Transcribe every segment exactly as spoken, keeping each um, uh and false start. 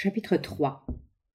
Chapitre trois.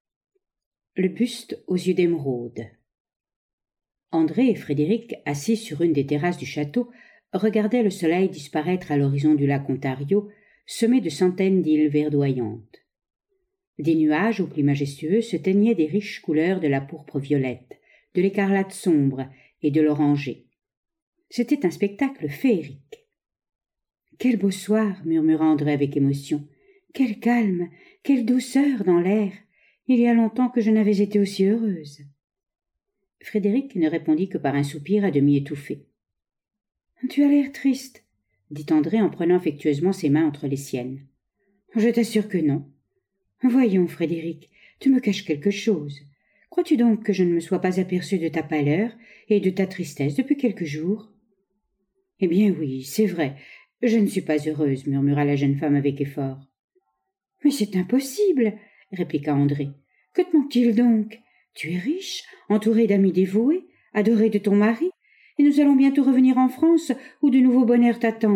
Le buste aux yeux d'émeraude. André et Frédéric, assis sur une des terrasses du château, regardaient le soleil disparaître à l'horizon du lac Ontario, semé de centaines d'îles verdoyantes. Des nuages aux plis majestueux se teignaient des riches couleurs de la pourpre violette, de l'écarlate sombre et de l'oranger. C'était un spectacle féerique. « Quel beau soir !» murmura André avec émotion. « Quel calme, quelle douceur dans l'air! Il y a longtemps que je n'avais été aussi heureuse. » Frédéric ne répondit que par un soupir à demi étouffé. « Tu as l'air triste, » dit André en prenant affectueusement ses mains entre les siennes. « Je t'assure que non. Voyons, Frédéric, tu me caches quelque chose. Crois-tu donc que je ne me sois pas aperçue de ta pâleur et de ta tristesse depuis quelques jours? »« Eh bien oui, c'est vrai, je ne suis pas heureuse, » murmura la jeune femme avec effort. « Mais c'est impossible, » répliqua André. « Que te manque-t-il donc? Tu es riche, entouré d'amis dévoués, adoré de ton mari, et nous allons bientôt revenir en France où de nouveaux bonheurs t'attendent. »«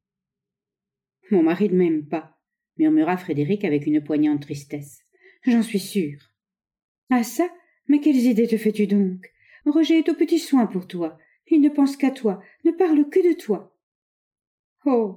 Mon mari ne m'aime pas, » murmura Frédéric avec une poignante tristesse. « J'en suis sûre. »« Ah ça? Mais quelles idées te fais-tu donc? Roger est aux petits soins pour toi. Il ne pense qu'à toi, ne parle que de toi. »« Oh !»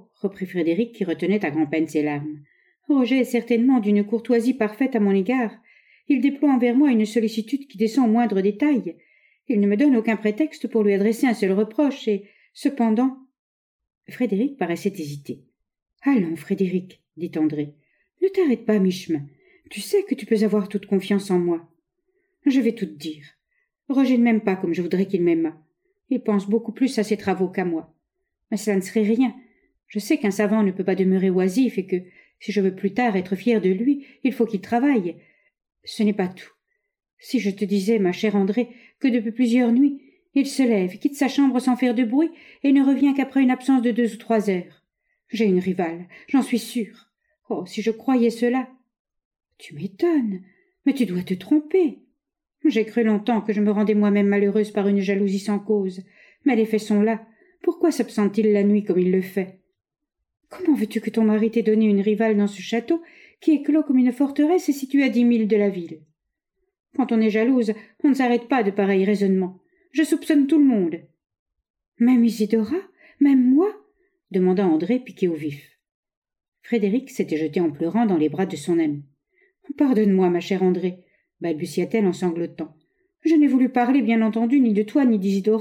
reprit Frédéric qui retenait à grand-peine ses larmes. « Roger est certainement d'une courtoisie parfaite à mon égard. Il déploie envers moi une sollicitude qui descend au moindre détail. Il ne me donne aucun prétexte pour lui adresser un seul reproche, et, cependant... » Frédéric paraissait hésiter. « Allons, Frédéric, » dit André, « ne t'arrête pas à mi-chemin. Tu sais que tu peux avoir toute confiance en moi. Je vais tout te dire. Roger ne m'aime pas comme je voudrais qu'il m'aimât. Il pense beaucoup plus à ses travaux qu'à moi. Mais cela ne serait rien. Je sais qu'un savant ne peut pas demeurer oisif et que, si je veux plus tard être fière de lui, il faut qu'il travaille. Ce n'est pas tout. Si je te disais, ma chère André, que depuis plusieurs nuits, il se lève, quitte sa chambre sans faire de bruit et ne revient qu'après une absence de deux ou trois heures. J'ai une rivale, j'en suis sûre. Oh, si je croyais cela! Tu m'étonnes, mais tu dois te tromper. J'ai cru longtemps que je me rendais moi-même malheureuse par une jalousie sans cause, mais les faits sont là. Pourquoi s'absente-t-il la nuit comme il le fait? Comment veux-tu que ton mari t'ait donné une rivale dans ce château qui est clos comme une forteresse et situé à dix milles de la ville? Quand on est jalouse, on ne s'arrête pas de pareils raisonnements. Je soupçonne tout le monde. »« Même Isidora? Même moi ?» demanda André, piqué au vif. Frédéric s'était jeté en pleurant dans les bras de son ami. « Pardonne-moi, ma chère André, » balbutia-t-elle en sanglotant. « Je n'ai voulu parler, bien entendu, ni de toi ni d'Isidora. »«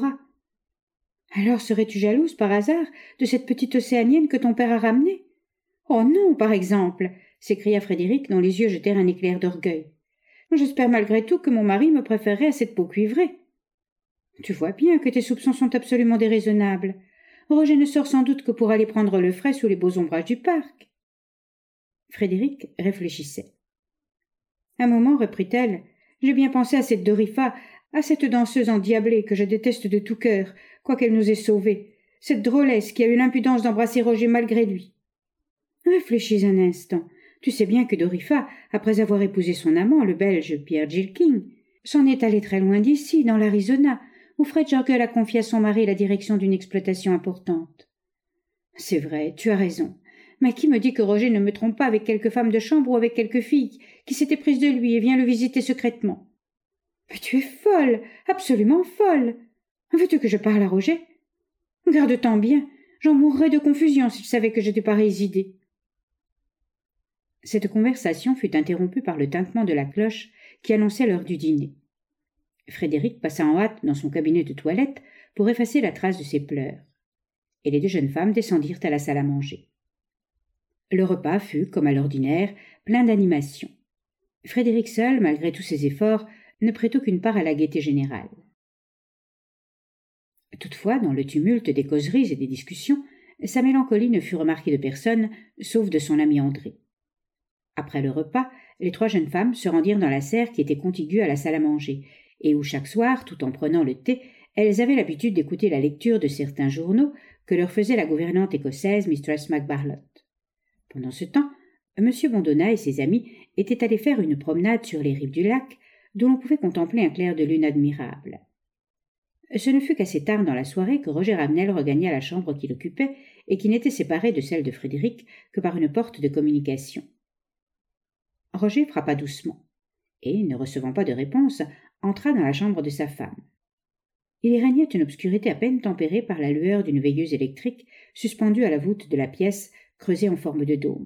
Alors serais-tu jalouse, par hasard, de cette petite océanienne que ton père a ramenée? »« Oh non, par exemple !» s'écria Frédéric, dont les yeux jetèrent un éclair d'orgueil. « J'espère malgré tout que mon mari me préférerait à cette peau cuivrée. »« Tu vois bien que tes soupçons sont absolument déraisonnables. Roger ne sort sans doute que pour aller prendre le frais sous les beaux ombrages du parc. » Frédéric réfléchissait. Un moment, reprit-elle, j'ai bien pensé à cette Dorifa, à cette danseuse endiablée que je déteste de tout cœur, quoiqu'elle nous ait sauvés, cette drôlesse qui a eu l'impudence d'embrasser Roger malgré lui. Réfléchis un instant. Tu sais bien que Dorifa, après avoir épousé son amant, le Belge Pierre Gilking, s'en est allée très loin d'ici, dans l'Arizona, où Fred Jorgel a confié à son mari la direction d'une exploitation importante. C'est vrai, tu as raison. Mais qui me dit que Roger ne me trompe pas avec quelque femme de chambre ou avec quelque fille qui s'était prise de lui et vient le visiter secrètement? Mais tu es folle, absolument folle. Veux-tu que je parle à Roger? Garde-t'en bien, j'en mourrais de confusion s'il savait que j'ai de pareilles idées. Cette conversation fut interrompue par le tintement de la cloche qui annonçait l'heure du dîner. Frédéric passa en hâte dans son cabinet de toilette pour effacer la trace de ses pleurs, et les deux jeunes femmes descendirent à la salle à manger. Le repas fut, comme à l'ordinaire, plein d'animation. Frédéric seul, malgré tous ses efforts, ne prit aucune part à la gaieté générale. Toutefois, dans le tumulte des causeries et des discussions, sa mélancolie ne fut remarquée de personne, sauf de son ami André. Après le repas, les trois jeunes femmes se rendirent dans la serre qui était contiguë à la salle à manger, et où chaque soir, tout en prenant le thé, elles avaient l'habitude d'écouter la lecture de certains journaux que leur faisait la gouvernante écossaise Mistress MacBarlotte. Pendant ce temps, M. Bondona et ses amis étaient allés faire une promenade sur les rives du lac, d'où l'on pouvait contempler un clair de lune admirable. Ce ne fut qu'assez tard dans la soirée que Roger Ravenel regagna la chambre qu'il occupait et qui n'était séparée de celle de Frédéric que par une porte de communication. Roger frappa doucement, et, ne recevant pas de réponse, entra dans la chambre de sa femme. Il y régnait une obscurité à peine tempérée par la lueur d'une veilleuse électrique suspendue à la voûte de la pièce creusée en forme de dôme.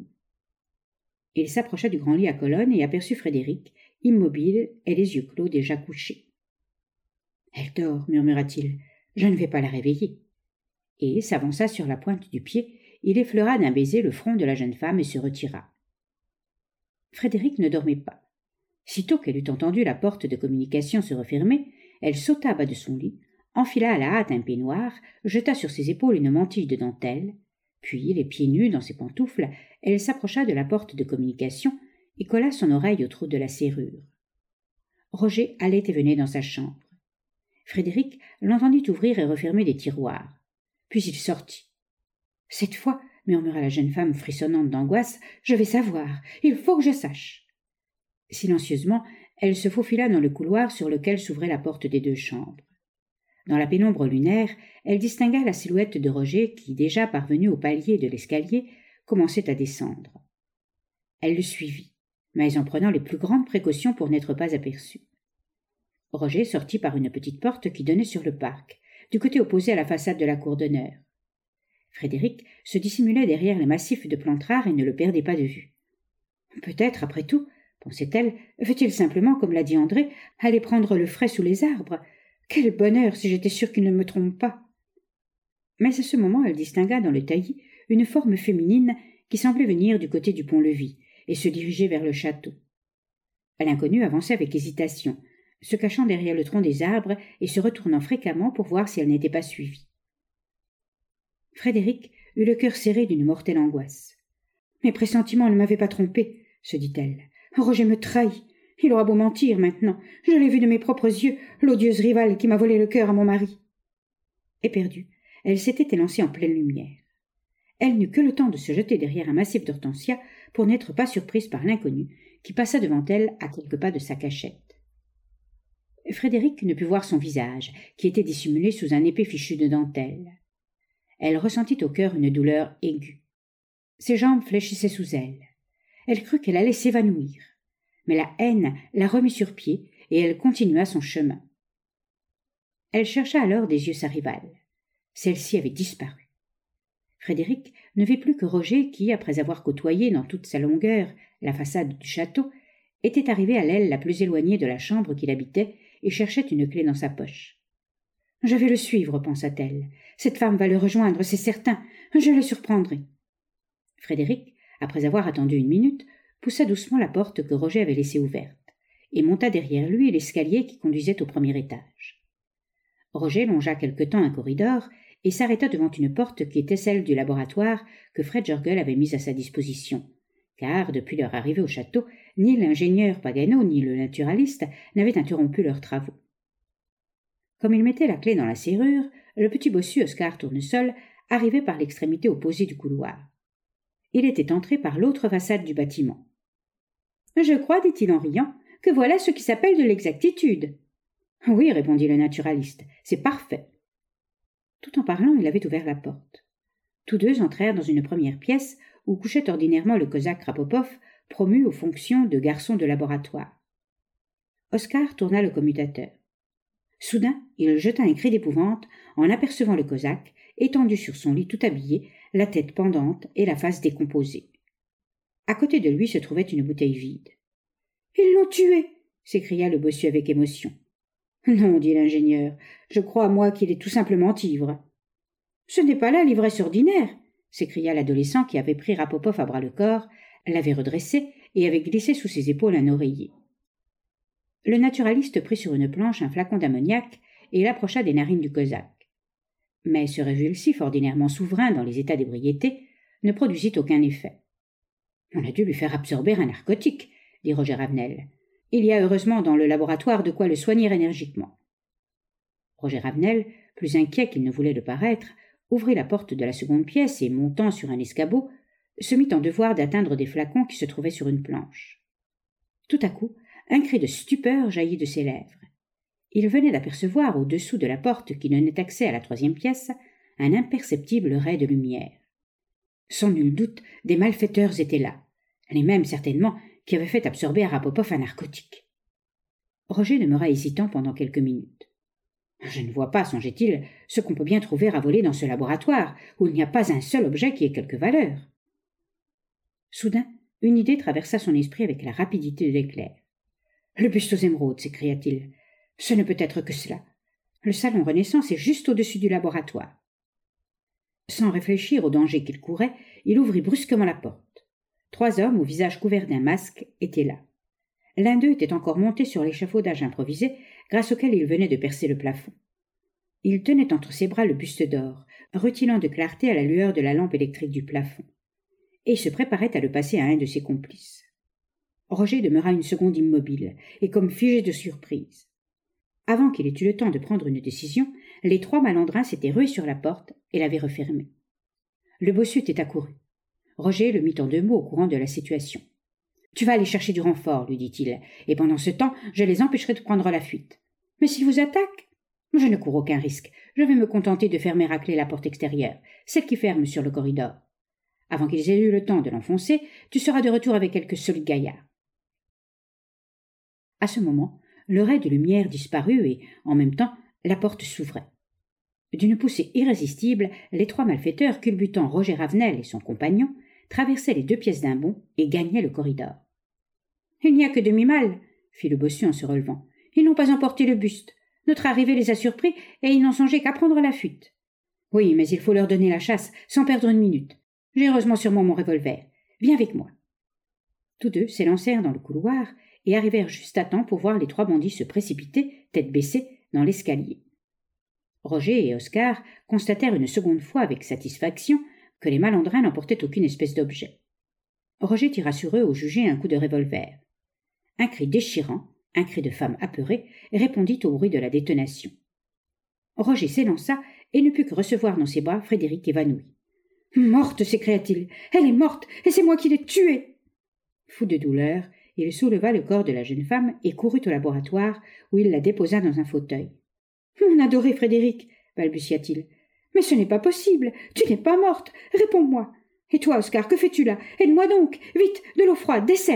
Il s'approcha du grand lit à colonnes et aperçut Frédéric, immobile et les yeux clos déjà couchés. « Elle dort, murmura-t-il, je ne vais pas la réveiller. » Et s'avança sur la pointe du pied, il effleura d'un baiser le front de la jeune femme et se retira. Frédéric ne dormait pas. Sitôt qu'elle eut entendu la porte de communication se refermer, elle sauta bas de son lit, enfila à la hâte un peignoir, jeta sur ses épaules une mantille de dentelle, puis, les pieds nus dans ses pantoufles, elle s'approcha de la porte de communication et colla son oreille au trou de la serrure. Roger allait et venait dans sa chambre. Frédéric l'entendit ouvrir et refermer des tiroirs. Puis il sortit. « Cette fois, murmura la jeune femme frissonnante d'angoisse, je vais savoir, il faut que je sache. » Silencieusement, elle se faufila dans le couloir sur lequel s'ouvrait la porte des deux chambres. Dans la pénombre lunaire, elle distingua la silhouette de Roger qui, déjà parvenu au palier de l'escalier, commençait à descendre. Elle le suivit, mais en prenant les plus grandes précautions pour n'être pas aperçu. Roger sortit par une petite porte qui donnait sur le parc, du côté opposé à la façade de la cour d'honneur. Frédéric se dissimulait derrière les massifs de plantes rares et ne le perdait pas de vue. Peut-être, après tout, pensait-elle, veut-il simplement, comme l'a dit André, aller prendre le frais sous les arbres. Quel bonheur si j'étais sûre qu'il ne me trompe pas. Mais à ce moment, elle distingua dans le taillis une forme féminine qui semblait venir du côté du pont-levis et se diriger vers le château. L'inconnu avançait avec hésitation, se cachant derrière le tronc des arbres et se retournant fréquemment pour voir si elle n'était pas suivie. Frédéric eut le cœur serré d'une mortelle angoisse. « Mes pressentiments ne m'avaient pas trompée, » se dit-elle. « Roger me trahit. Il aura beau mentir maintenant. Je l'ai vu de mes propres yeux, l'odieuse rivale qui m'a volé le cœur à mon mari. » Éperdue, elle s'était élancée en pleine lumière. Elle n'eut que le temps de se jeter derrière un massif d'hortensias pour n'être pas surprise par l'inconnu qui passa devant elle à quelques pas de sa cachette. Frédéric ne put voir son visage, qui était dissimulé sous un épais fichu de dentelle. Elle ressentit au cœur une douleur aiguë. Ses jambes fléchissaient sous elle. Elle crut qu'elle allait s'évanouir. Mais la haine la remit sur pied et elle continua son chemin. Elle chercha alors des yeux sa rivale. Celle-ci avait disparu. Frédéric ne vit plus que Roger qui, après avoir côtoyé dans toute sa longueur la façade du château, était arrivé à l'aile la plus éloignée de la chambre qu'il habitait et cherchait une clé dans sa poche. « Je vais le suivre, pensa-t-elle. Cette femme va le rejoindre, c'est certain. Je le surprendrai. » Frédéric, après avoir attendu une minute, poussa doucement la porte que Roger avait laissée ouverte et monta derrière lui l'escalier qui conduisait au premier étage. Roger longea quelque temps un corridor et s'arrêta devant une porte qui était celle du laboratoire que Fred Jorgel avait mise à sa disposition, car, depuis leur arrivée au château, ni l'ingénieur Pagano ni le naturaliste n'avaient interrompu leurs travaux. Comme il mettait la clé dans la serrure, le petit bossu Oscar Tournesol arrivait par l'extrémité opposée du couloir. Il était entré par l'autre façade du bâtiment. « Je crois, dit-il en riant, que voilà ce qui s'appelle de l'exactitude. »« Oui, répondit le naturaliste, c'est parfait. » Tout en parlant, il avait ouvert la porte. Tous deux entrèrent dans une première pièce où couchait ordinairement le cosaque Rapopov, promu aux fonctions de garçon de laboratoire. Oscar tourna le commutateur. Soudain, il jeta un cri d'épouvante en apercevant le cosaque, étendu sur son lit tout habillé, la tête pendante et la face décomposée. À côté de lui se trouvait une bouteille vide. « Ils l'ont tué !» s'écria le bossu avec émotion. « Non, dit l'ingénieur, je crois, moi, qu'il est tout simplement ivre. »« Ce n'est pas là l'ivresse ordinaire !» s'écria l'adolescent qui avait pris Rapopov à bras-le-corps, l'avait redressé et avait glissé sous ses épaules un oreiller. Le naturaliste prit sur une planche un flacon d'ammoniac et l'approcha des narines du cosaque. Mais ce révulsif, ordinairement souverain dans les états d'ébriété, ne produisit aucun effet. « On a dû lui faire absorber un narcotique, » dit Roger Ravenel. « Il y a heureusement dans le laboratoire de quoi le soigner énergiquement. » Roger Ravenel, plus inquiet qu'il ne voulait le paraître, ouvrit la porte de la seconde pièce et, montant sur un escabeau, se mit en devoir d'atteindre des flacons qui se trouvaient sur une planche. Tout à coup, un cri de stupeur jaillit de ses lèvres. Il venait d'apercevoir, au-dessous de la porte qui donnait accès à la troisième pièce, un imperceptible ray de lumière. Sans nul doute, des malfaiteurs étaient là, les mêmes certainement qui avait fait absorber à Rabopov un narcotique. Roger demeura hésitant pendant quelques minutes. Je ne vois pas, songeait-il, ce qu'on peut bien trouver à voler dans ce laboratoire, où il n'y a pas un seul objet qui ait quelque valeur. Soudain, une idée traversa son esprit avec la rapidité de l'éclair. « Le buste aux émeraudes !» s'écria-t-il. « Ce ne peut être que cela. Le salon Renaissance est juste au-dessus du laboratoire. » Sans réfléchir au danger qu'il courait, il ouvrit brusquement la porte. Trois hommes, au visage couvert d'un masque, étaient là. L'un d'eux était encore monté sur l'échafaudage improvisé, grâce auquel il venait de percer le plafond. Il tenait entre ses bras le buste d'or, rutilant de clarté à la lueur de la lampe électrique du plafond, et il se préparait à le passer à un de ses complices. Roger demeura une seconde immobile, et comme figé de surprise. Avant qu'il ait eu le temps de prendre une décision, les trois malandrins s'étaient rués sur la porte et l'avaient refermée. Le bossu était accouru. Roger le mit en deux mots au courant de la situation. « Tu vas aller chercher du renfort, lui dit-il, et pendant ce temps, je les empêcherai de prendre la fuite. Mais s'ils vous attaquent ? Je ne cours aucun risque. Je vais me contenter de fermer à clé la porte extérieure, celle qui ferme sur le corridor. Avant qu'ils aient eu le temps de l'enfoncer, tu seras de retour avec quelques solides gaillards. » À ce moment, le ray de lumière disparut et, en même temps, la porte s'ouvrait. D'une poussée irrésistible, les trois malfaiteurs, culbutant Roger Ravenel et son compagnon, traversaient les deux pièces d'un bond et gagnaient le corridor. « Il n'y a que demi-mal, » fit le bossu en se relevant. « Ils n'ont pas emporté le buste. Notre arrivée les a surpris et ils n'ont songé qu'à prendre la fuite. Oui, mais il faut leur donner la chasse sans perdre une minute. J'ai heureusement sur moi mon revolver. Viens avec moi. » Tous deux s'élancèrent dans le couloir et arrivèrent juste à temps pour voir les trois bandits se précipiter, tête baissée, dans l'escalier. Roger et Oscar constatèrent une seconde fois avec satisfaction que les malandrins n'emportaient aucune espèce d'objet. Roger tira sur eux au jugé un coup de revolver. Un cri déchirant, un cri de femme apeurée, répondit au bruit de la détonation. Roger s'élança et ne put que recevoir dans ses bras Frédéric évanoui. « Morte !» s'écria-t-il. « Elle est morte, et c'est moi qui l'ai tuée !» Fou de douleur, il souleva le corps de la jeune femme et courut au laboratoire, où il la déposa dans un fauteuil. « Mon adoré Frédéric !» balbutia-t-il. « Mais ce n'est pas possible, tu n'es pas morte, réponds-moi. Et toi, Oscar, que fais-tu là? Aide-moi donc, vite, de l'eau froide, des sels !»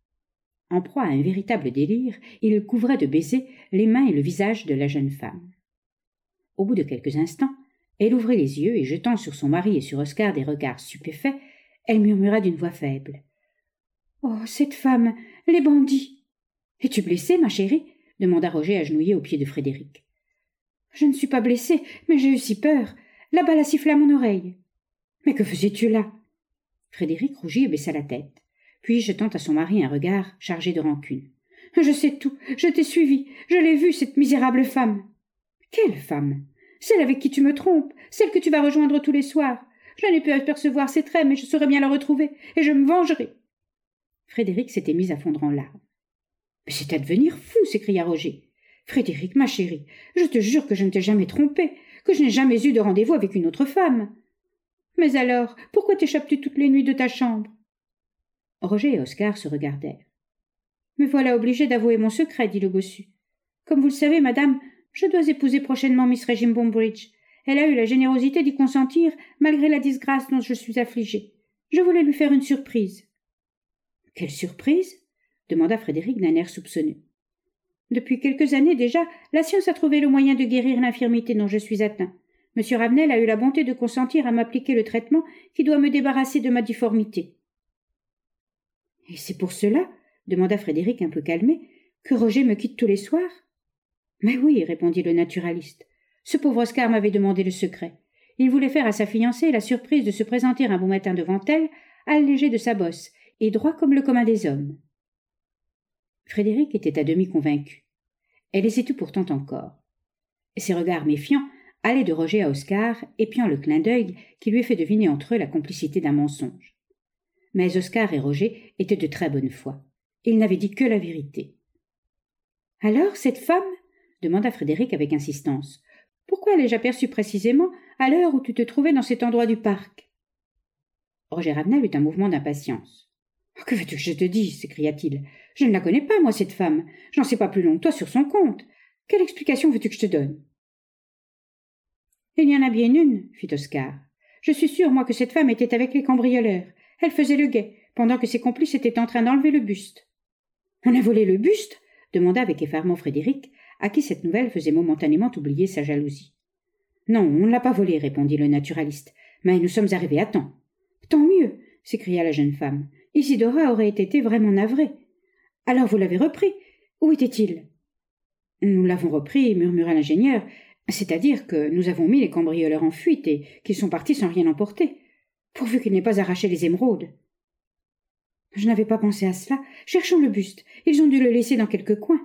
En proie à un véritable délire, il couvrait de baisers les mains et le visage de la jeune femme. Au bout de quelques instants, elle ouvrit les yeux et, jetant sur son mari et sur Oscar des regards stupéfaits, elle murmura d'une voix faible. « Oh, cette femme, les bandits !»« Es-tu blessée, ma chérie ?» demanda Roger agenouillé aux pieds de Frédéric. « Je ne suis pas blessée, mais j'ai eu si peur. La balle a sifflé à mon oreille. »« Mais que faisais-tu là ?» Frédéric rougit et baissa la tête, puis jetant à son mari un regard chargé de rancune. « Je sais tout, je t'ai suivi, je l'ai vue, cette misérable femme. »« Quelle femme ? Celle avec qui tu me trompes, celle que tu vas rejoindre tous les soirs. Je n'ai pu apercevoir ses traits, mais je saurai bien la retrouver, et je me vengerai. » Frédéric s'était mis à fondre en larmes. « Mais c'est à devenir fou !» s'écria Roger. « Frédéric, ma chérie, je te jure que je ne t'ai jamais trompé, que je n'ai jamais eu de rendez-vous avec une autre femme. Mais alors, pourquoi t'échappes-tu toutes les nuits de ta chambre ?» Roger et Oscar se regardèrent. « Me voilà obligé d'avouer mon secret, » dit le bossu. « Comme vous le savez, madame, je dois épouser prochainement Miss Régine Boombridge. Elle a eu la générosité d'y consentir, malgré la disgrâce dont je suis affligée. Je voulais lui faire une surprise. »« Quelle surprise ?» demanda Frédéric d'un air soupçonneux. « Depuis quelques années déjà, la science a trouvé le moyen de guérir l'infirmité dont je suis atteint. Monsieur Ravenel a eu la bonté de consentir à m'appliquer le traitement qui doit me débarrasser de ma difformité. »« Et c'est pour cela, » demanda Frédéric un peu calmé, « que Roger me quitte tous les soirs ?»« Mais oui, » répondit le naturaliste. « Ce pauvre Oscar m'avait demandé le secret. Il voulait faire à sa fiancée la surprise de se présenter un beau matin devant elle, allégé de sa bosse, et droit comme le commun des hommes. » Frédéric était à demi convaincu. Elle hésitait pourtant encore. Ses regards méfiants allaient de Roger à Oscar, épiant le clin d'œil qui lui fait deviner entre eux la complicité d'un mensonge. Mais Oscar et Roger étaient de très bonne foi. Ils n'avaient dit que la vérité. « Alors, cette femme ?» demanda Frédéric avec insistance. « Pourquoi l'ai-je aperçue précisément à l'heure où tu te trouvais dans cet endroit du parc ?» Roger Ravenel eut un mouvement d'impatience. « Que veux-tu que je te dise ?» s'écria-t-il. « Je ne la connais pas, moi, cette femme. Je n'en sais pas plus long que toi sur son compte. Quelle explication veux-tu que je te donne ?»« Il y en a bien une, fit Oscar. Je suis sûr, moi, que cette femme était avec les cambrioleurs. Elle faisait le guet, pendant que ses complices étaient en train d'enlever le buste. « On a volé le buste ?» demanda avec effarement Frédéric, à qui cette nouvelle faisait momentanément oublier sa jalousie. « Non, on ne l'a pas volé, répondit le naturaliste, mais nous sommes arrivés à temps. »« Tant mieux, s'écria la jeune femme. Isidora aurait été vraiment navrée. Alors vous l'avez repris. Où était-il ? Nous l'avons repris, murmura l'ingénieur, c'est-à-dire que nous avons mis les cambrioleurs en fuite et qu'ils sont partis sans rien emporter, pourvu qu'ils n'aient pas arraché les émeraudes. Je n'avais pas pensé à cela. Cherchons le buste. Ils ont dû le laisser dans quelque coin.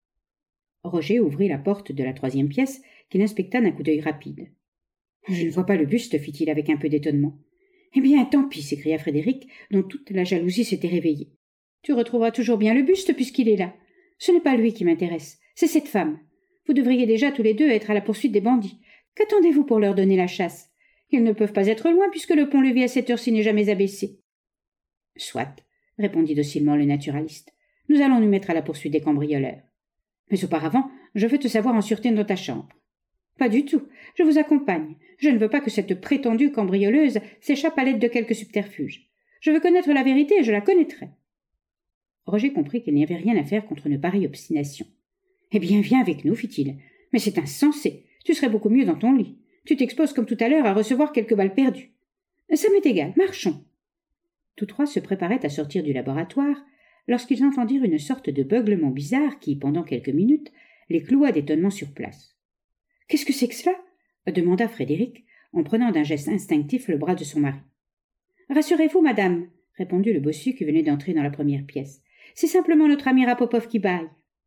Roger ouvrit la porte de la troisième pièce, qu'il inspecta d'un coup d'œil rapide. Je ne vois pas le buste, fit-il avec un peu d'étonnement. Eh bien, tant pis, s'écria Frédéric, dont toute la jalousie s'était réveillée. Tu retrouveras toujours bien le buste puisqu'il est là. Ce n'est pas lui qui m'intéresse, c'est cette femme. Vous devriez déjà tous les deux être à la poursuite des bandits. Qu'attendez-vous pour leur donner la chasse? Ils ne peuvent pas être loin puisque le pont-levis à cette heure-ci n'est jamais abaissé. Soit, répondit docilement le naturaliste. Nous allons nous mettre à la poursuite des cambrioleurs. Mais auparavant, je veux te savoir en sûreté dans ta chambre. Pas du tout, je vous accompagne. Je ne veux pas que cette prétendue cambrioleuse s'échappe à l'aide de quelque subterfuge. Je veux connaître la vérité et je la connaîtrai. Roger comprit qu'il n'y avait rien à faire contre une pareille obstination. « Eh bien, viens avec nous, fit-il. Mais c'est insensé. Tu serais beaucoup mieux dans ton lit. Tu t'exposes comme tout à l'heure à recevoir quelques balles perdues. Ça m'est égal, marchons. » Tous trois se préparaient à sortir du laboratoire lorsqu'ils entendirent une sorte de beuglement bizarre qui, pendant quelques minutes, les cloua d'étonnement sur place. « Qu'est-ce que c'est que cela ?» demanda Frédéric, en prenant d'un geste instinctif le bras de son mari. « Rassurez-vous, madame, » répondit le bossu qui venait d'entrer dans la première pièce. « C'est simplement notre ami Rapopov qui bâille. »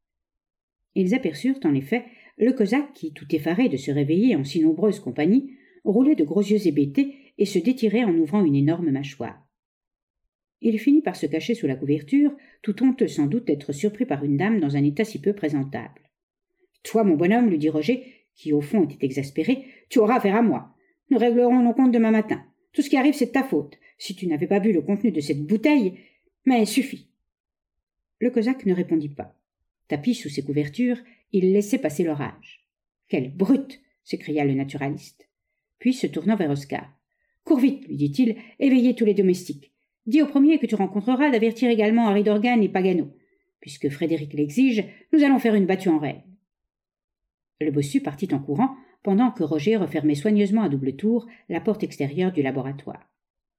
Ils aperçurent, en effet, le cosaque qui, tout effaré de se réveiller en si nombreuse compagnie, roulait de gros yeux hébétés et se détirait en ouvrant une énorme mâchoire. Il finit par se cacher sous la couverture, tout honteux sans doute d'être surpris par une dame dans un état si peu présentable. « Toi, mon bonhomme, lui dit Roger, qui au fond était exaspéré, tu auras affaire à moi. Nous réglerons nos comptes demain matin. Tout ce qui arrive, c'est de ta faute. Si tu n'avais pas bu le contenu de cette bouteille, mais suffit. » Le cosaque ne répondit pas. Tapi sous ses couvertures, il laissait passer l'orage. « Quelle brute !» s'écria le naturaliste. Puis, se tournant vers Oscar. « Cours vite, lui dit-il, éveillez tous les domestiques. Dis au premier que tu rencontreras d'avertir également Harry Dorgan et Pagano. Puisque Frédéric l'exige, nous allons faire une battue en règle. » Le bossu partit en courant, pendant que Roger refermait soigneusement à double tour la porte extérieure du laboratoire.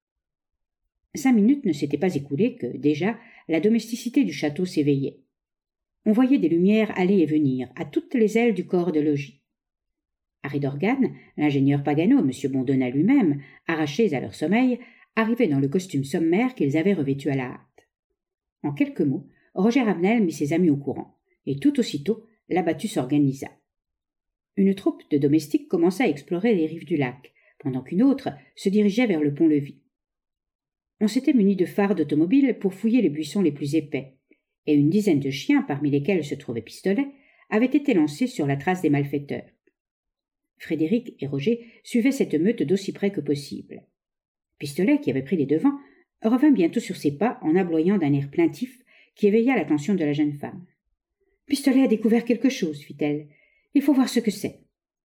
Cinq minutes ne s'étaient pas écoulées que, déjà, la domesticité du château s'éveillait. On voyait des lumières aller et venir, à toutes les ailes du corps de logis. Harry Dorgan, l'ingénieur Pagano, M. Bondona lui-même, arrachés à leur sommeil, arrivaient dans le costume sommaire qu'ils avaient revêtu à la hâte. En quelques mots, Roger Ravenel mit ses amis au courant, et tout aussitôt, la battue s'organisa. Une troupe de domestiques commença à explorer les rives du lac, pendant qu'une autre se dirigeait vers le pont-levis. On s'était muni de phares d'automobile pour fouiller les buissons les plus épais, et une dizaine de chiens, parmi lesquels se trouvait Pistolet, avaient été lancés sur la trace des malfaiteurs. Frédéric et Roger suivaient cette meute d'aussi près que possible. Pistolet, qui avait pris les devants, revint bientôt sur ses pas en aboyant d'un air plaintif qui éveilla l'attention de la jeune femme. « Pistolet a découvert quelque chose, fit-elle. Il faut voir ce que c'est. »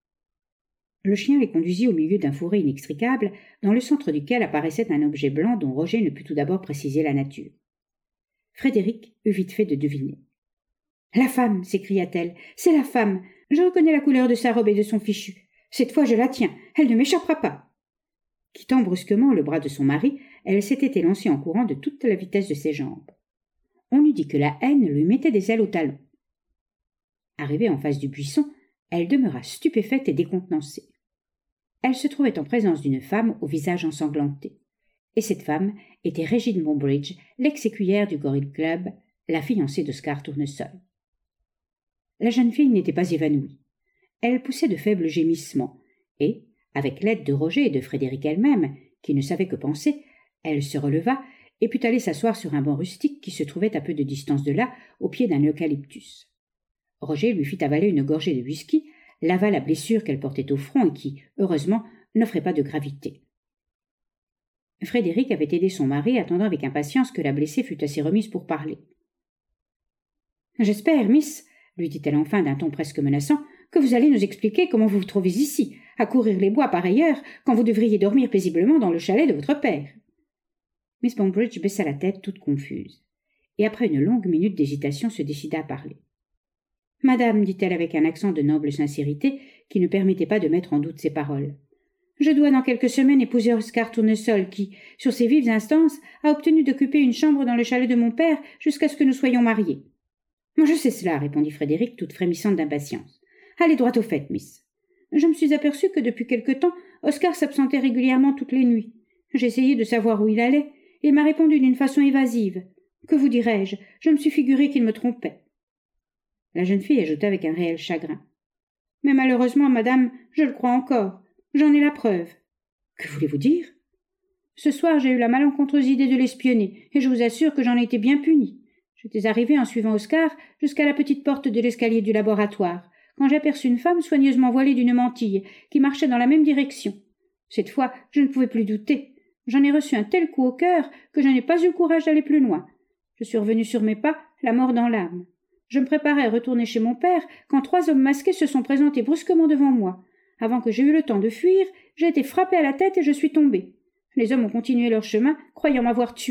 Le chien les conduisit au milieu d'un fourré inextricable, dans le centre duquel apparaissait un objet blanc dont Roger ne put tout d'abord préciser la nature. Frédéric eut vite fait de deviner. « La femme !» s'écria-t-elle. « C'est la femme. Je reconnais la couleur de sa robe et de son fichu. Cette fois je la tiens. Elle ne m'échappera pas. » Quittant brusquement le bras de son mari, elle s'était élancée en courant de toute la vitesse de ses jambes. On eût dit que la haine lui mettait des ailes au talon. Arrivée en face du buisson, elle demeura stupéfaite et décontenancée. Elle se trouvait en présence d'une femme au visage ensanglanté. Et cette femme était Régine Boombridge, l'ex-écuyère du Gorille Club, la fiancée d'Oscar Tournesol. La jeune fille n'était pas évanouie. Elle poussait de faibles gémissements, et, avec l'aide de Roger et de Frédéric elle-même, qui ne savait que penser, elle se releva et put aller s'asseoir sur un banc rustique qui se trouvait à peu de distance de là, au pied d'un eucalyptus. Roger lui fit avaler une gorgée de whisky, lava la blessure qu'elle portait au front et qui, heureusement, n'offrait pas de gravité. Frédéric avait aidé son mari, attendant avec impatience que la blessée fût assez remise pour parler. « J'espère, miss, lui dit-elle enfin d'un ton presque menaçant, que vous allez nous expliquer comment vous vous trouvez ici, à courir les bois par ailleurs, quand vous devriez dormir paisiblement dans le chalet de votre père. » Miss Bambridge baissa la tête toute confuse, et après une longue minute d'hésitation se décida à parler. « Madame, dit-elle avec un accent de noble sincérité qui ne permettait pas de mettre en doute ses paroles, je dois dans quelques semaines épouser Oscar Tournesol qui, sur ses vives instances, a obtenu d'occuper une chambre dans le chalet de mon père jusqu'à ce que nous soyons mariés. »« Je sais cela, répondit Frédéric, toute frémissante d'impatience. Allez droit au fait, miss. Je me suis aperçue que depuis quelque temps, Oscar s'absentait régulièrement toutes les nuits. J'ai essayé de savoir où il allait, et il m'a répondu d'une façon évasive. Que vous dirais-je, je me suis figuré qu'il me trompait. » La jeune fille ajouta avec un réel chagrin. « Mais malheureusement, madame, je le crois encore. J'en ai la preuve. »« Que voulez-vous dire ?»« Ce soir, j'ai eu la malencontreuse idée de l'espionner, et je vous assure que j'en ai été bien punie. J'étais arrivée en suivant Oscar jusqu'à la petite porte de l'escalier du laboratoire, quand j'aperçus une femme soigneusement voilée d'une mantille, qui marchait dans la même direction. Cette fois, je ne pouvais plus douter. J'en ai reçu un tel coup au cœur que je n'ai pas eu le courage d'aller plus loin. Je suis revenue sur mes pas, la mort dans l'âme. Je me préparais à retourner chez mon père quand trois hommes masqués se sont présentés brusquement devant moi. Avant que j'aie eu le temps de fuir, j'ai été frappée à la tête et je suis tombée. Les hommes ont continué leur chemin, croyant m'avoir tuée. »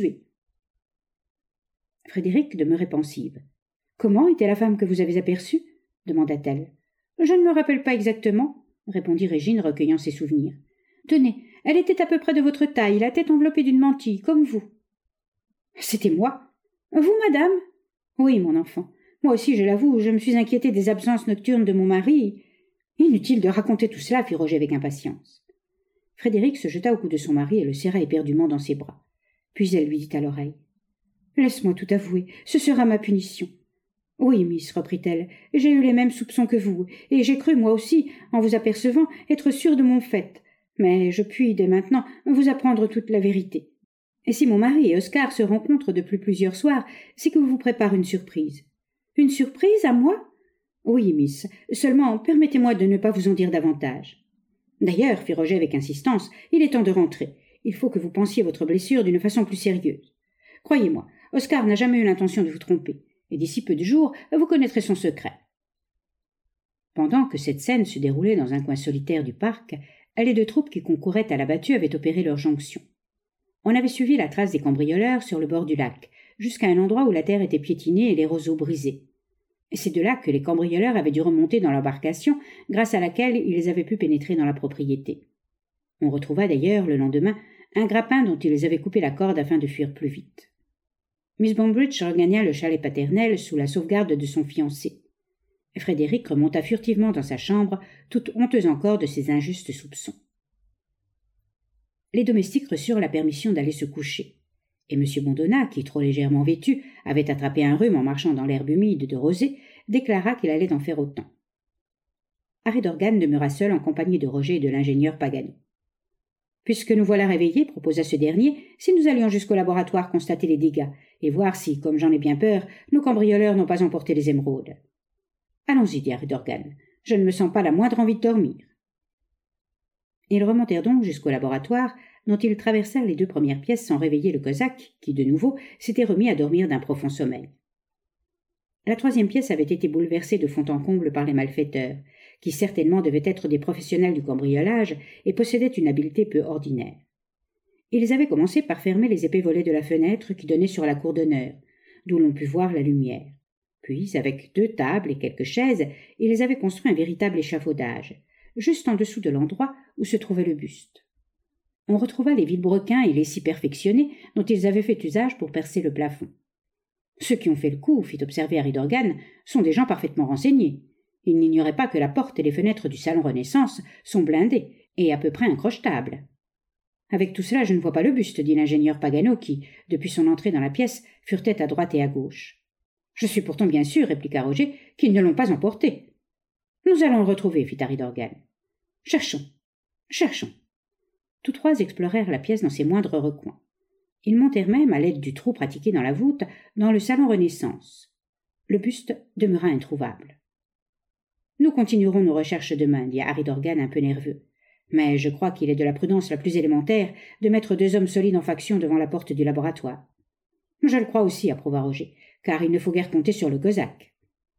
Frédéric demeurait pensive. « Comment était la femme que vous avez aperçue ?» demanda-t-elle. « Je ne me rappelle pas exactement, » répondit Régine, recueillant ses souvenirs. « Tenez, elle était à peu près de votre taille, la tête enveloppée d'une mantille, comme vous. »« C'était moi. »« Vous, madame ?»« Oui, mon enfant. Moi aussi, je l'avoue, je me suis inquiétée des absences nocturnes de mon mari. » « Inutile de raconter tout cela, fit Roger avec impatience. Frédéric se jeta au cou de son mari et le serra éperdument dans ses bras. Puis elle lui dit à l'oreille. « Laisse-moi tout avouer, ce sera ma punition. »« Oui, miss, reprit-elle, j'ai eu les mêmes soupçons que vous, et j'ai cru, moi aussi, en vous apercevant, être sûre de mon fait. Mais je puis, dès maintenant, vous apprendre toute la vérité. Et si mon mari et Oscar se rencontrent depuis plusieurs soirs, c'est que vous prépare une surprise. »« Une surprise à moi ?»« Oui, miss, seulement permettez-moi de ne pas vous en dire davantage. »« D'ailleurs, fit Roger avec insistance, il est temps de rentrer. Il faut que vous pensiez votre blessure d'une façon plus sérieuse. Croyez-moi, Oscar n'a jamais eu l'intention de vous tromper, et d'ici peu de jours, vous connaîtrez son secret. » Pendant que cette scène se déroulait dans un coin solitaire du parc, les deux troupes qui concouraient à la battue avaient opéré leur jonction. On avait suivi la trace des cambrioleurs sur le bord du lac, jusqu'à un endroit où la terre était piétinée et les roseaux brisés. C'est de là que les cambrioleurs avaient dû remonter dans l'embarcation, grâce à laquelle ils avaient pu pénétrer dans la propriété. On retrouva d'ailleurs, le lendemain, un grappin dont ils avaient coupé la corde afin de fuir plus vite. Miss Bambridge regagna le chalet paternel sous la sauvegarde de son fiancé. Frédéric remonta furtivement dans sa chambre, toute honteuse encore de ses injustes soupçons. Les domestiques reçurent la permission d'aller se coucher. Et M. Bondona, qui, trop légèrement vêtu, avait attrapé un rhume en marchant dans l'herbe humide de rosée, déclara qu'il allait en faire autant. Harry Dorgan demeura seul en compagnie de Roger et de l'ingénieur Pagano. « Puisque nous voilà réveillés, proposa ce dernier, si nous allions jusqu'au laboratoire constater les dégâts, et voir si, comme j'en ai bien peur, nos cambrioleurs n'ont pas emporté les émeraudes. »« Allons-y, dit Harry Dorgan, je ne me sens pas la moindre envie de dormir. » Ils remontèrent donc jusqu'au laboratoire, dont ils traversèrent les deux premières pièces sans réveiller le cosaque, qui, de nouveau, s'était remis à dormir d'un profond sommeil. La troisième pièce avait été bouleversée de fond en comble par les malfaiteurs, qui certainement devaient être des professionnels du cambriolage et possédaient une habileté peu ordinaire. Ils avaient commencé par fermer les épais volets de la fenêtre qui donnait sur la cour d'honneur, d'où l'on put voir la lumière. Puis, avec deux tables et quelques chaises, ils avaient construit un véritable échafaudage, juste en dessous de l'endroit où se trouvait le buste. On retrouva les vilebrequins et les scies perfectionnés dont ils avaient fait usage pour percer le plafond. Ceux qui ont fait le coup, fit observer Harry Dorgan, sont des gens parfaitement renseignés. Ils n'ignoraient pas que la porte et les fenêtres du salon Renaissance sont blindées et à peu près incrochetables. Avec tout cela, je ne vois pas le buste, dit l'ingénieur Pagano qui, depuis son entrée dans la pièce, furetait à droite et à gauche. Je suis pourtant bien sûr, répliqua Roger, qu'ils ne l'ont pas emporté. Nous allons le retrouver, fit Harry Dorgan. Cherchons, cherchons. Tous trois explorèrent la pièce dans ses moindres recoins. Ils montèrent même, à l'aide du trou pratiqué dans la voûte, dans le salon Renaissance. Le buste demeura introuvable. « Nous continuerons nos recherches demain, dit Harry Dorgan un peu nerveux. Mais je crois qu'il est de la prudence la plus élémentaire de mettre deux hommes solides en faction devant la porte du laboratoire. »« Je le crois aussi, approuva Roger, car il ne faut guère compter sur le cosaque. »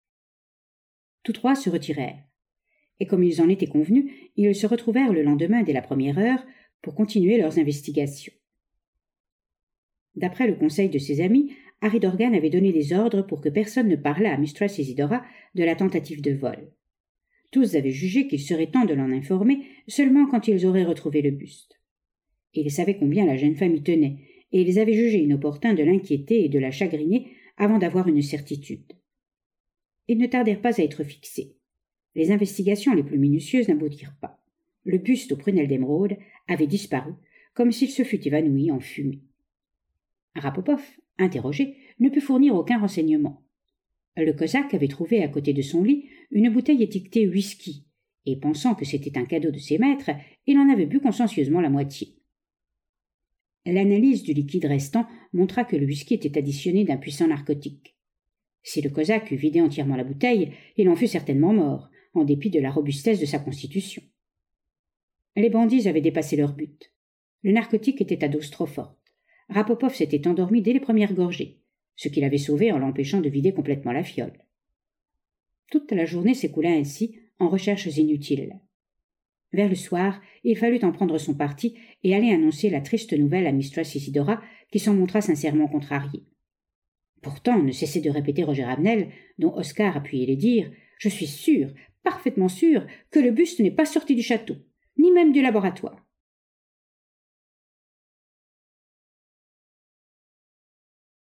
Tous trois se retirèrent. Et comme ils en étaient convenus, ils se retrouvèrent le lendemain dès la première heure pour continuer leurs investigations. D'après le conseil de ses amis, Harry Dorgan avait donné des ordres pour que personne ne parlât à Mistress Isidora de la tentative de vol. Tous avaient jugé qu'il serait temps de l'en informer seulement quand ils auraient retrouvé le buste. Ils savaient combien la jeune femme y tenait, et ils avaient jugé inopportun de l'inquiéter et de la chagriner avant d'avoir une certitude. Ils ne tardèrent pas à être fixés. Les investigations les plus minutieuses n'aboutirent pas. Le buste aux prunelles d'émeraude avait disparu, comme s'il se fût évanoui en fumée. Rapopov, interrogé, ne put fournir aucun renseignement. Le cosaque avait trouvé à côté de son lit une bouteille étiquetée whisky, et pensant que c'était un cadeau de ses maîtres, il en avait bu consciencieusement la moitié. L'analyse du liquide restant montra que le whisky était additionné d'un puissant narcotique. Si le cosaque eût vidé entièrement la bouteille, il en fût certainement mort, en dépit de la robustesse de sa constitution. Les bandits avaient dépassé leur but. Le narcotique était à dose trop forte. Rapopov s'était endormi dès les premières gorgées, ce qui l'avait sauvé en l'empêchant de vider complètement la fiole. Toute la journée s'écoula ainsi en recherches inutiles. Vers le soir, il fallut en prendre son parti et aller annoncer la triste nouvelle à Mistress Isidora, qui s'en montra sincèrement contrariée. Pourtant, ne cessait de répéter Roger Ravenel, dont Oscar appuyait les dires « Je suis sûr, parfaitement sûr, que le buste n'est pas sorti du château, ni même du laboratoire.